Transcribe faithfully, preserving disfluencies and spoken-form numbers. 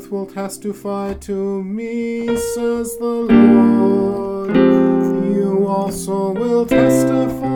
earth will testify to me, says the Lord. You also will testify